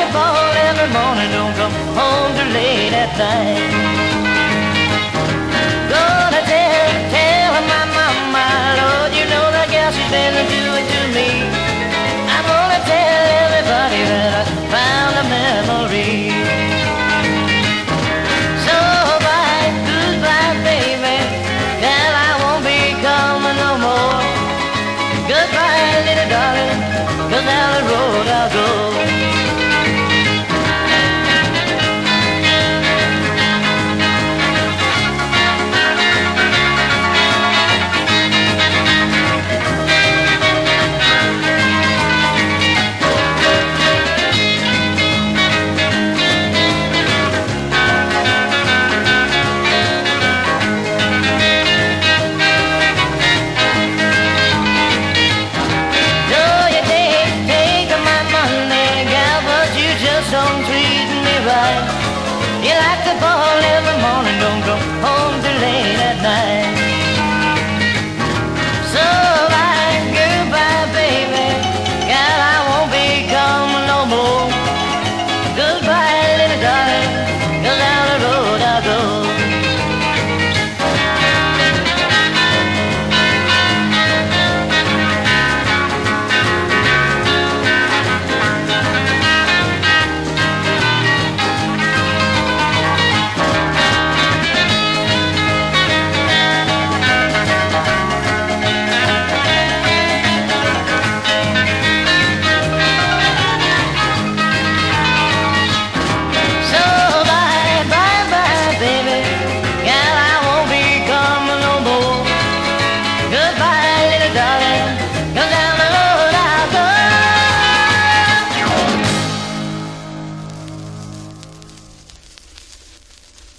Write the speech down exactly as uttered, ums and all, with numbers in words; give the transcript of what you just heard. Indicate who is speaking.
Speaker 1: to fall every morning, don't come home too late at night. Gonna tell, tell my mama, Lord, you know that girl, she's been doing to me. I'm gonna tell everybody that I found a memory. So bye, goodbye, baby, tell I won't be coming no more. Goodbye, little darling, 'cause down the road I'll go. Don't treat me right. You like to ball every morning, don't go home too late at night.